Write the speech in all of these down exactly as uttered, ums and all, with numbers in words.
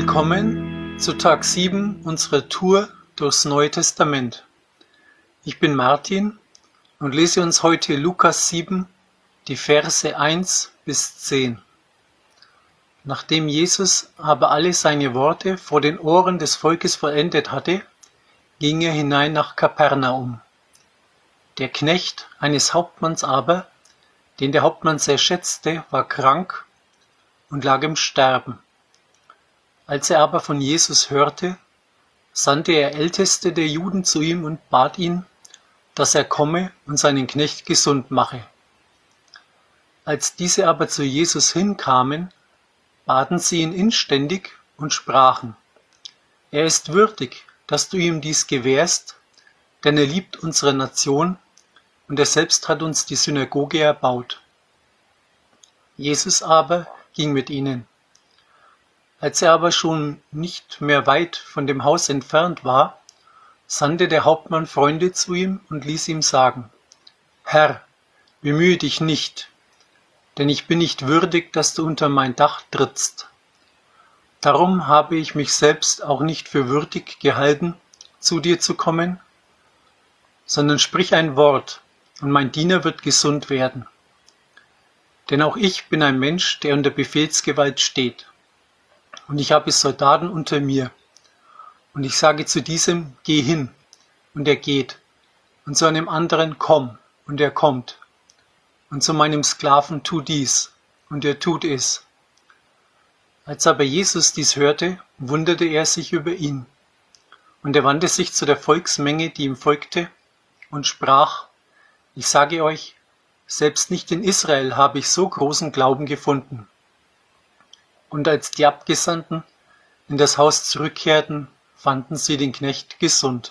Willkommen zu Tag sieben unserer Tour durchs Neue Testament. Ich bin Martin und lese uns heute Lukas sieben, die Verse eins bis zehn. Nachdem Jesus aber alle seine Worte vor den Ohren des Volkes vollendet hatte, ging er hinein nach Kapernaum. Der Knecht eines Hauptmanns aber, den der Hauptmann sehr schätzte, war krank und lag im Sterben. Als er aber von Jesus hörte, sandte er Älteste der Juden zu ihm und bat ihn, dass er komme und seinen Knecht gesund mache. Als diese aber zu Jesus hinkamen, baten sie ihn inständig und sprachen: Er ist würdig, dass du ihm dies gewährst, denn er liebt unsere Nation und er selbst hat uns die Synagoge erbaut. Jesus aber ging mit ihnen. Als er aber schon nicht mehr weit von dem Haus entfernt war, sandte der Hauptmann Freunde zu ihm und ließ ihm sagen: Herr, bemühe dich nicht, denn ich bin nicht würdig, dass du unter mein Dach trittst. Darum habe ich mich selbst auch nicht für würdig gehalten, zu dir zu kommen, sondern sprich ein Wort, und mein Diener wird gesund werden. Denn auch ich bin ein Mensch, der unter Befehlsgewalt steht. Und ich habe Soldaten unter mir. Und ich sage zu diesem: Geh hin, und er geht. Und zu einem anderen: Komm, und er kommt. Und zu meinem Sklaven: Tu dies, und er tut es. Als aber Jesus dies hörte, wunderte er sich über ihn. Und er wandte sich zu der Volksmenge, die ihm folgte, und sprach: Ich sage euch, selbst nicht in Israel habe ich so großen Glauben gefunden. Und als die Abgesandten in das Haus zurückkehrten, fanden sie den Knecht gesund.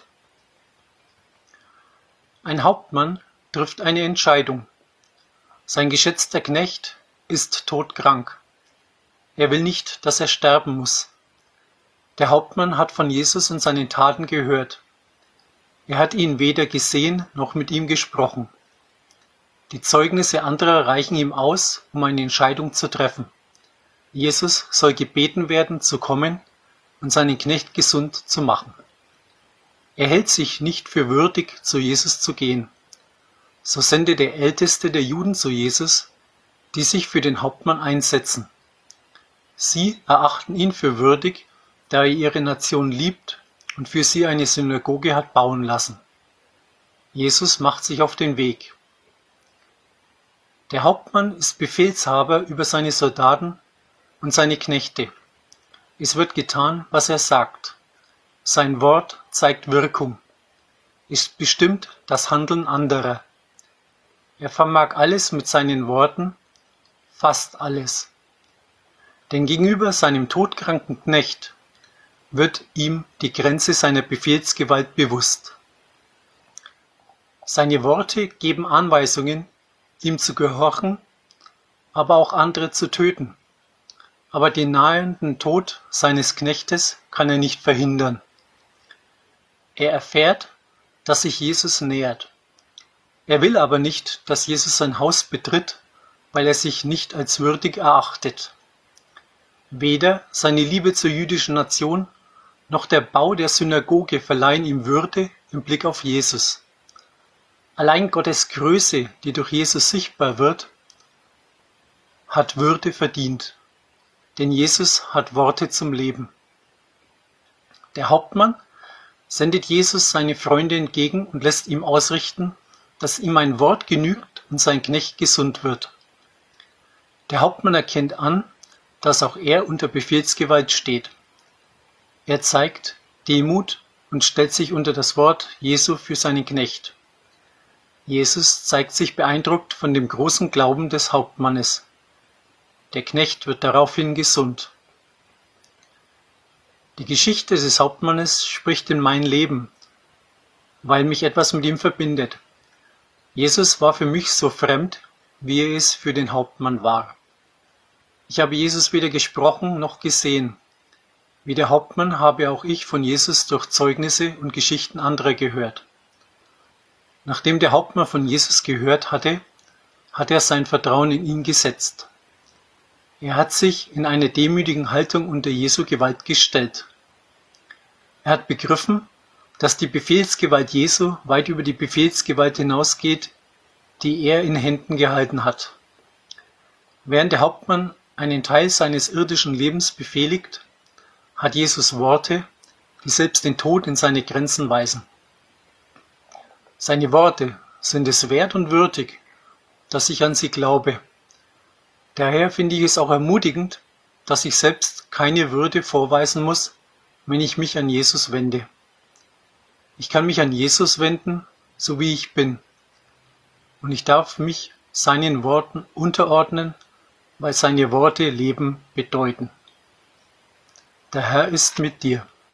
Ein Hauptmann trifft eine Entscheidung. Sein geschätzter Knecht ist todkrank. Er will nicht, dass er sterben muss. Der Hauptmann hat von Jesus und seinen Taten gehört. Er hat ihn weder gesehen noch mit ihm gesprochen. Die Zeugnisse anderer reichen ihm aus, um eine Entscheidung zu treffen. Jesus soll gebeten werden, zu kommen und seinen Knecht gesund zu machen. Er hält sich nicht für würdig, zu Jesus zu gehen. So sendet der Älteste der Juden zu Jesus, die sich für den Hauptmann einsetzen. Sie erachten ihn für würdig, da er ihre Nation liebt und für sie eine Synagoge hat bauen lassen. Jesus macht sich auf den Weg. Der Hauptmann ist Befehlshaber über seine Soldaten und seine Knechte. Es wird getan, was er sagt. Sein Wort zeigt Wirkung. Es bestimmt das Handeln anderer. Er vermag alles mit seinen Worten, fast alles. Denn gegenüber seinem todkranken Knecht wird ihm die Grenze seiner Befehlsgewalt bewusst. Seine Worte geben Anweisungen, ihm zu gehorchen, aber auch andere zu töten. Aber den nahenden Tod seines Knechtes kann er nicht verhindern. Er erfährt, dass sich Jesus nähert. Er will aber nicht, dass Jesus sein Haus betritt, weil er sich nicht als würdig erachtet. Weder seine Liebe zur jüdischen Nation noch der Bau der Synagoge verleihen ihm Würde im Blick auf Jesus. Allein Gottes Größe, die durch Jesus sichtbar wird, hat Würde verdient. Denn Jesus hat Worte zum Leben. Der Hauptmann sendet Jesus seine Freunde entgegen und lässt ihm ausrichten, dass ihm ein Wort genügt und sein Knecht gesund wird. Der Hauptmann erkennt an, dass auch er unter Befehlsgewalt steht. Er zeigt Demut und stellt sich unter das Wort Jesu für seinen Knecht. Jesus zeigt sich beeindruckt von dem großen Glauben des Hauptmannes. Der Knecht wird daraufhin gesund. Die Geschichte des Hauptmannes spricht in mein Leben, weil mich etwas mit ihm verbindet. Jesus war für mich so fremd, wie er es für den Hauptmann war. Ich habe Jesus weder gesprochen noch gesehen. Wie der Hauptmann habe auch ich von Jesus durch Zeugnisse und Geschichten anderer gehört. Nachdem der Hauptmann von Jesus gehört hatte, hat er sein Vertrauen in ihn gesetzt. Er hat sich in einer demütigen Haltung unter Jesu Gewalt gestellt. Er hat begriffen, dass die Befehlsgewalt Jesu weit über die Befehlsgewalt hinausgeht, die er in Händen gehalten hat. Während der Hauptmann einen Teil seines irdischen Lebens befehligt, hat Jesus Worte, die selbst den Tod in seine Grenzen weisen. Seine Worte sind es wert und würdig, dass ich an sie glaube. Daher finde ich es auch ermutigend, dass ich selbst keine Würde vorweisen muss, wenn ich mich an Jesus wende. Ich kann mich an Jesus wenden, so wie ich bin. Und ich darf mich seinen Worten unterordnen, weil seine Worte Leben bedeuten. Der Herr ist mit dir.